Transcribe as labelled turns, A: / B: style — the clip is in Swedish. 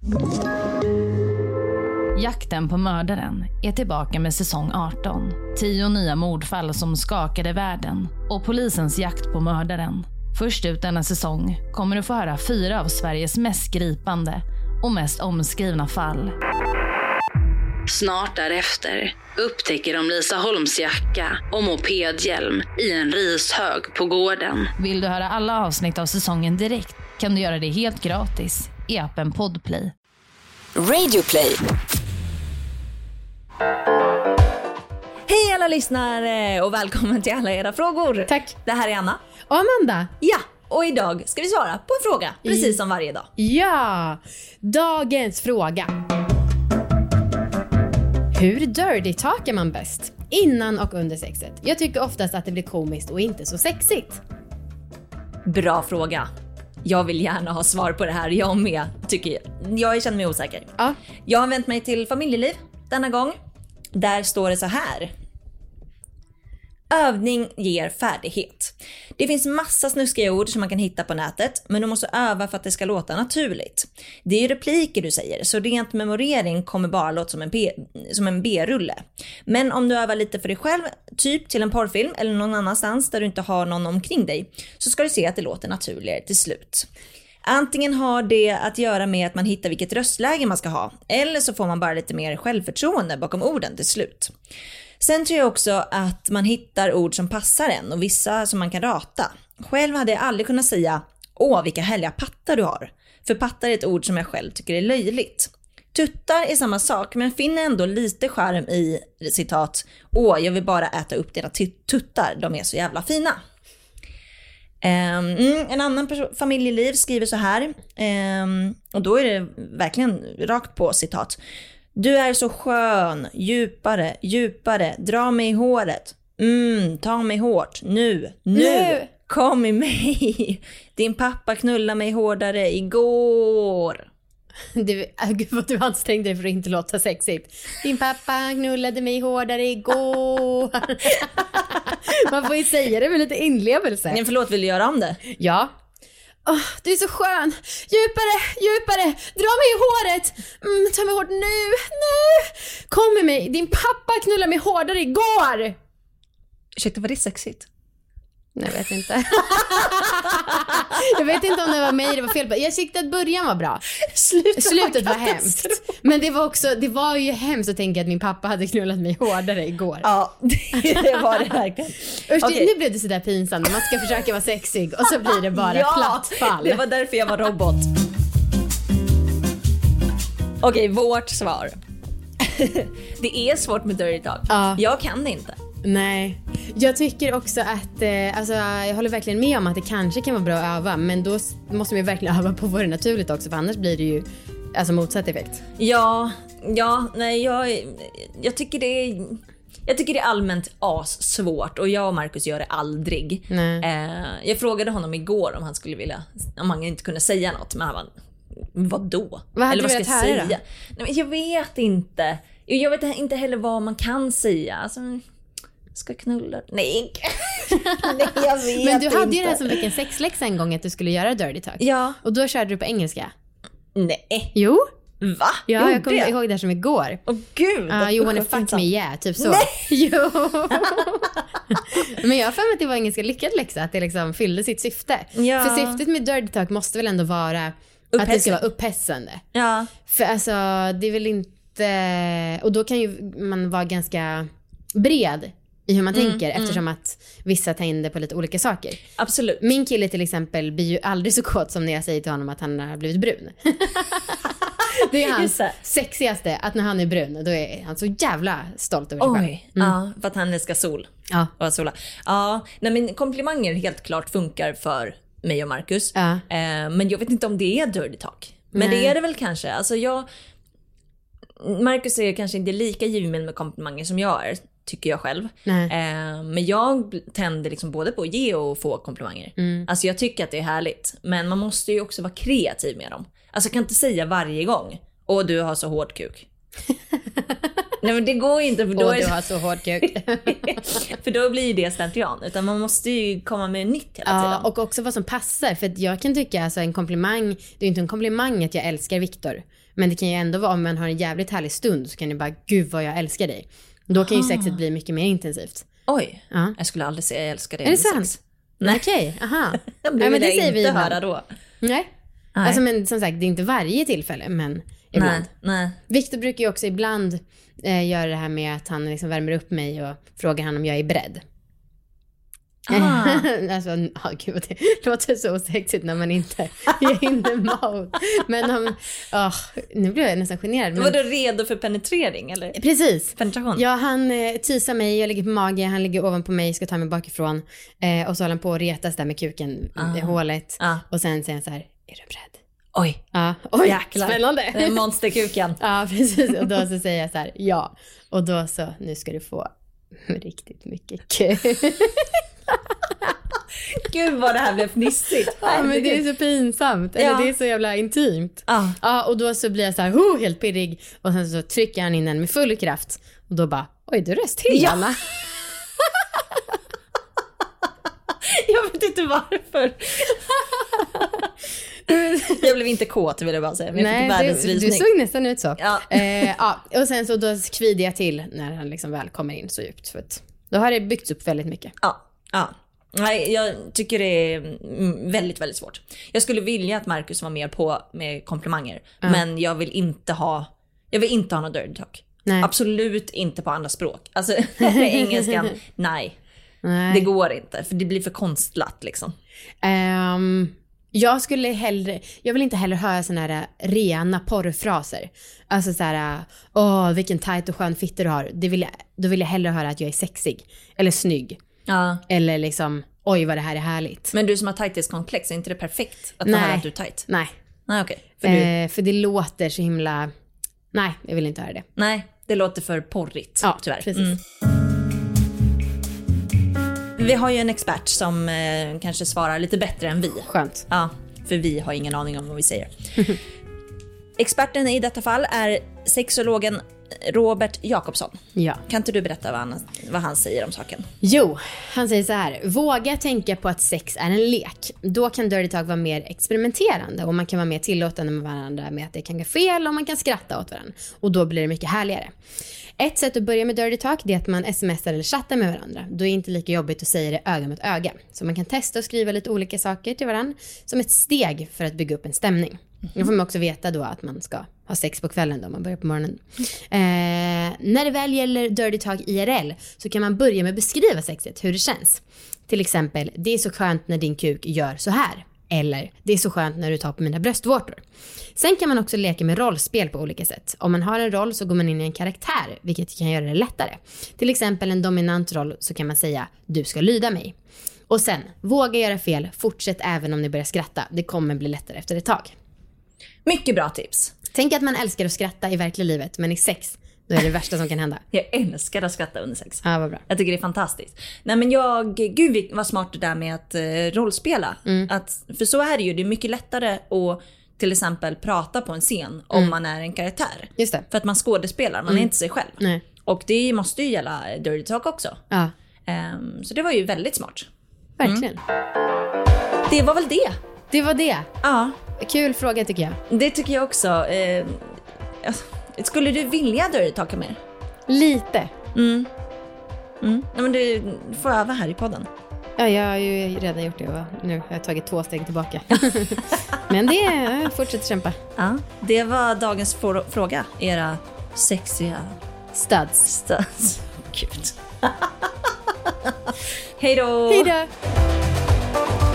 A: Jakten på mördaren är tillbaka med säsong 18. 10 nya mordfall som skakade världen och polisens jakt på mördaren. Först ut denna säsong kommer du få höra 4 av Sveriges mest gripande och mest omskrivna fall. Snart därefter upptäcker de Lisa Holms jacka och mopedhjälm i en rishög på gården. Vill du höra alla avsnitt av säsongen direkt kan du göra det helt gratis i appen Podplay.
B: Radioplay.
C: Hej alla lyssnare och välkommen till alla era frågor.
D: Tack.
C: Det här är Anna.
D: Och Amanda.
C: Ja, och idag ska vi svara på en fråga, precis som varje dag.
D: Ja, dagens fråga. Hur dirty talkar man bäst? Innan och under sexet. Jag tycker oftast att det blir komiskt och inte så sexigt.
C: Bra fråga. Jag vill gärna ha svar på det här. Jag med, tycker jag känner mig osäker.
D: Ja.
C: Jag har vänt mig till familjeliv denna gång. Där står det så här. Övning ger färdighet. Det finns massa snuskiga ord som man kan hitta på nätet, men du måste öva för att det ska låta naturligt. Det är ju repliker du säger, så rent memorering kommer bara låta som en B-rulle. Men om du övar lite för dig själv, typ till en porrfilm eller någon annanstans där du inte har någon omkring dig, så ska du se att det låter naturligare till slut. Antingen har det att göra med att man hittar vilket röstläge man ska ha, eller så får man bara lite mer självförtroende bakom orden till slut. Sen tror jag också att man hittar ord som passar en och vissa som man kan rata. Själv hade jag aldrig kunnat säga, åh vilka härliga pattar du har. För pattar är ett ord som jag själv tycker är löjligt. Tuttar är samma sak, men finner ändå lite charm i citat, åh jag vill bara äta upp dina tuttar, de är så jävla fina. En annan familjeliv skriver så här, och då är det verkligen rakt på citat. Du är så skön, djupare, djupare, dra mig i håret. Ta mig hårt, nu, kom i mig. Din pappa knullade mig hårdare igår.
D: Gud vad du ansträngde dig för att inte låta sexigt. Din pappa knullade mig hårdare igår. Man får ju säga det med lite inlevelse.
C: Nej, förlåt, vill du göra om det?
D: Ja. Du är så skön. Djupare, djupare. Dra mig i håret. Ta mig hårt nu. Kom med mig. Din pappa knullade mig hårdare igår.
C: Ursäkta, var det sexigt?
D: Nej, jag vet inte. Jag vet inte om det var mig det var fel på. Jag tyckte att början var bra. Slutet var hemskt. Men det var ju hemskt att tänka att min pappa hade knullat mig hårdare igår.
C: Ja, det var det verkligen.
D: Nu blev det sådär pinsamt. Man ska försöka vara sexig och så blir det bara platt fall.
C: Det var därför jag var robot. Okej, vårt svar. Det är svårt med dirty talk.
D: Ja.
C: Jag kan det inte.
D: Nej, jag tycker också att jag håller verkligen med om att det kanske kan vara bra att öva, men då måste man ju verkligen öva på vad det är naturligt också, för annars blir det ju motsatt effekt. Jag tycker det är allmänt svårt och jag och Marcus gör det aldrig. Jag frågade honom igår om han inte kunde säga något, men han var, vadå? Vad hade du velat höra då?
C: Nej, men jag vet inte. Jag vet inte heller vad man kan säga. Alltså, ska knulla. Nej, jag vet.
D: Men du hade ju det här som vilken sexläxa en gång att du skulle göra dirty talk.
C: Ja.
D: Och då körde du på engelska.
C: Nej.
D: Jo.
C: Va?
D: Ja, jag kommer ihåg det här som igår.
C: Åh gud.
D: You wanna fuck me, yeah, typ så.
C: Nej.
D: Jo. Men jag har för mig att det var en ganska lyckad läxa, att det liksom fyllde sitt syfte.
C: Ja.
D: För syftet med dirty talk måste väl ändå vara att det ska vara upphetsande.
C: Ja.
D: För det är väl inte... Och då kan ju man vara ganska bred i hur man tänker, eftersom att vissa tar in det på lite olika saker.
C: Absolut.
D: Min kille till exempel blir ju aldrig så kåt som när jag säger till honom att han har blivit brun. Det är hans sexigaste, att när han är brun, då är han så jävla stolt över sig själv.
C: Ja, för att han älskar sol.
D: Ja.
C: Och sola. Ja, nej, men komplimanger helt klart funkar för mig och Marcus.
D: Ja.
C: Men jag vet inte om det är dirty talk. Men det är det väl kanske. Alltså Marcus är kanske inte lika givmild med komplimanger som jag är, tycker jag själv. Men jag tänder liksom både på att ge och få komplimanger. Alltså jag tycker att det är härligt. Men man måste ju också vara kreativ med dem. Alltså jag kan inte säga varje gång, åh du har så hård kuk. Nej, men det går inte, för då
D: du har så hård kuk.
C: för då blir det slentrian. Utan man måste ju komma med nytt hela tiden.
D: Och också vad som passar. För att jag kan tycka en komplimang, det är inte en komplimang att jag älskar Viktor.
E: Men det kan ju ändå vara, om man har en jävligt härlig stund så kan det bara, gud vad jag älskar dig. Då kan ju sexet bli mycket mer intensivt.
C: Oj,
E: Ja.
C: jag skulle aldrig säga jag älskar dig.
E: Är det sant?
C: Nej.
E: Okej, aha.
C: Det vill
E: men det
C: jag
E: säger vi
C: inte
E: ibland.
C: höra då.
E: Nej.
C: Nej.
E: Alltså, men som sagt, det är inte varje tillfälle, men ibland.
C: Nej.
E: Victor brukar ju också ibland göra det här med att han liksom värmer upp mig och frågar han om jag är beredd. Alltså, gud, det låter så sexigt när man inte är in the mode. Men nu blir jag nästan generad. Men...
C: Var du redo för penetrering eller?
E: Precis.
C: Penetration?
E: Ja, han tisar mig, jag ligger på mage, han ligger ovanpå mig, ska ta mig bakifrån. Och så håller han på att retas där med kuken i hålet. Och sen säger han så här, är du beredd?
C: Oj.
E: Ja, oj,
C: jäklar.
E: spännande.
C: Monsterkuken.
E: Ja, precis. Och då så säger jag så här, ja. Och då så, nu ska du få riktigt mycket kul.
C: Gud vad det här blev fnissigt.
E: Ja, men det är så pinsamt. Eller det är så jävla intimt. Ja, och då så blir jag så här, helt pirrig. Och sen så trycker han in den med full kraft. Och då bara, oj, du röst till, Anna.
C: Jag vet inte varför. Jag blev inte kåt, vill jag bara säga. Men jag fick världens
E: du
C: rysning.
E: såg nästan ut så.
C: Ja.
E: Och sen så då kvider jag till när han liksom väl kommer in så djupt. För att då har det byggts upp väldigt mycket.
C: Ja. Nej, jag tycker det är väldigt, väldigt svårt. Jag skulle vilja att Marcus var mer på med komplimanger. Men jag vill inte ha någon dirty talk.
E: Nej.
C: Absolut inte på andra språk. Alltså engelskan, nej. Det går inte, för det blir för konstlat liksom.
E: Jag vill inte heller höra såna här rena porrfraser. Alltså så här, vilken tight och skön fitta du har. Då vill jag hellre höra att jag är sexig eller snygg. Ja. Eller liksom, oj vad det här är härligt.
C: Men du som har tighthetskomplex, är inte det perfekt att höra att du är tight?
E: Nej,
C: okej.
E: För det låter så himla... Nej, jag vill inte höra det.
C: Nej, det låter för porrigt, tyvärr.
E: Precis.
C: Vi har ju en expert som kanske svarar lite bättre än vi.
E: Skönt.
C: Ja, för vi har ingen aning om vad vi säger. Experten i detta fall är sexologen Robert Jakobsson.
E: Ja.
C: Kan inte du berätta vad han säger om saken?
E: Jo, han säger så här: våga tänka på att sex är en lek. Då kan dirty talk vara mer experimenterande och man kan vara mer tillåtande med varandra med att det kan gå fel och man kan skratta åt varandra. Och då blir det mycket härligare. Ett sätt att börja med dirty talk är att man smsar eller chattar med varandra. Då är det inte lika jobbigt att säga det öga mot öga. Så man kan testa och skriva lite olika saker till varandra som ett steg för att bygga upp en stämning. Då får man också veta då att man ska ha sex på kvällen då man börjar på morgonen. När det väl gäller dirty talk IRL så kan man börja med att beskriva sexet, hur det känns. Till exempel, det är så skönt när din kuk gör så här. Eller, det är så skönt när du tar på mina bröstvårtor. Sen kan man också leka med rollspel på olika sätt. Om man har en roll så går man in i en karaktär, vilket kan göra det lättare. Till exempel en dominant roll så kan man säga, du ska lyda mig. Och sen, våga göra fel, fortsätt även om ni börjar skratta. Det kommer bli lättare efter ett tag.
C: Mycket bra tips.
E: Tänk att man älskar att skratta i verkliga livet, men i sex, då är det värsta som kan hända.
C: Jag älskar att skratta under sex.
E: Ja, vad bra.
C: Jag tycker det är fantastiskt. Nej men gud vad smart det där med att rollspela. För så är det ju, det är mycket lättare att till exempel prata på en scen om man är en karaktär.
E: Just det.
C: För att man skådespelar, man är inte sig själv.
E: Nej.
C: Och det måste ju gälla dirty talk också.
E: Ja.
C: Så det var ju väldigt smart.
E: Verkligen.
C: Det var väl det.
E: Det var det.
C: Ja.
E: Kul fråga tycker jag.
C: Det tycker jag också. Skulle du vilja dirty talka mer?
E: Lite.
C: Ja, men du får öva här i podden.
E: Ja, jag har ju redan gjort det och nu har jag tagit 2 steg tillbaka. Men jag fortsätter kämpa.
C: Ja, det var dagens fråga. Era sexiga
E: Studs.
C: Gud. Hej då!
E: Hej då!